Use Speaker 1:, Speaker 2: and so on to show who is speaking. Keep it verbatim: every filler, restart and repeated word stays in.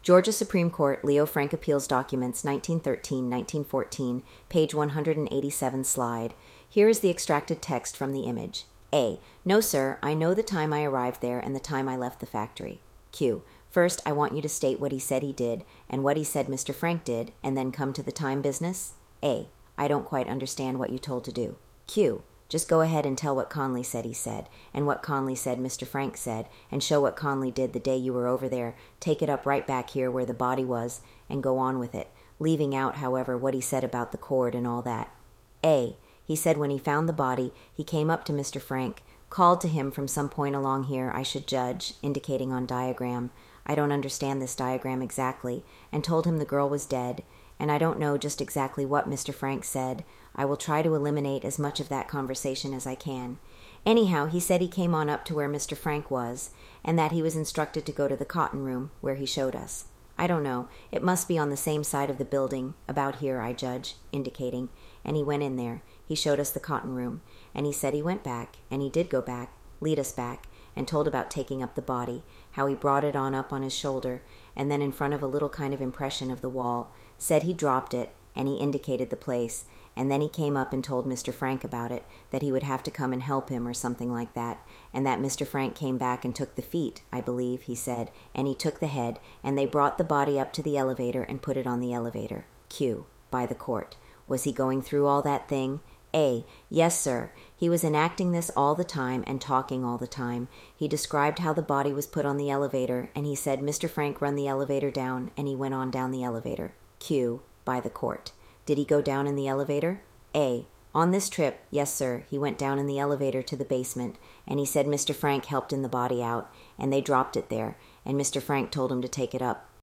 Speaker 1: Georgia Supreme Court, Leo Frank Appeals Documents, nineteen thirteen to nineteen fourteen, page one hundred eighty-seven slide. Here is the extracted text from the image. A. No, sir, I know the time I arrived there and the time I left the factory. Q. First, I want you to state what he said he did and what he said Mister Frank did, and then come to the time business. A. I don't quite understand what you told to do. Q. Just go ahead and tell what Conley said he said, and what Conley said Mister Frank said, and show what Conley did the day you were over there, take it up right back here where the body was, and go on with it, leaving out, however, what he said about the cord and all that. A. He said when he found the body, he came up to Mister Frank, called to him from some point along here, I should judge, indicating on diagram. I don't understand this diagram exactly, and told him the girl was dead, and I don't know just exactly what Mister Frank said. I will try to eliminate as much of that conversation as I can. Anyhow, he said he came on up to where Mister Frank was, and that he was instructed to go to the cotton room, where he showed us. I don't know. It must be on the same side of the building, about here, I judge, indicating, and he went in there. He showed us the cotton room, and he said he went back, and he did go back, lead us back, and told about taking up the body, how he brought it on up on his shoulder, and then in front of a little kind of impression of the wall, said he dropped it, and he indicated the place, and then he came up and told Mister Frank about it, that he would have to come and help him or something like that, and that Mister Frank came back and took the feet, I believe, he said, and he took the head, and they brought the body up to the elevator and put it on the elevator. Q. By the court. Was he going through all that thing? A. Yes, sir. He was enacting this all the time and talking all the time. He described how the body was put on the elevator, and he said Mister Frank run the elevator down, and he went on down the elevator. Q. By the court. Did he go down in the elevator? A. On this trip, yes, sir, he went down in the elevator to the basement, and he said Mister Frank helped in the body out, and they dropped it there, and Mister Frank told him to take it up,